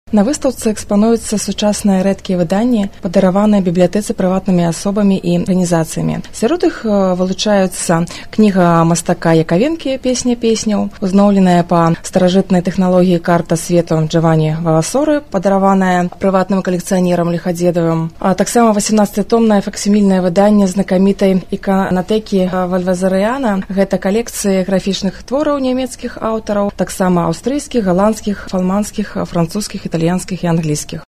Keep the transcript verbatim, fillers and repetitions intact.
На выстаўцы экспануюцца сучасныя рэдкія выданні, падараваныя бібліятэцы прыватнымі асобамі і арганізацыямі. Сярод іх вылучаюцца кніга мастака Якавенкі «Песня песняў», узноўленая па старажытнай тэхналогіі карта свету Джавані Вавасоры, падараваная прыватным калекцыянерам Ліхадзедавым, а таксама васемнаццатытомнае факсімільнае выданне знакамітай іканатэкі Вальвазарыяна. Гэта калекцыі графічных твораў нямецкіх аўтараў, таксама аўстрыйскіх, галандскіх, фалманскіх, французскіх, італьянскіх і англійскіх.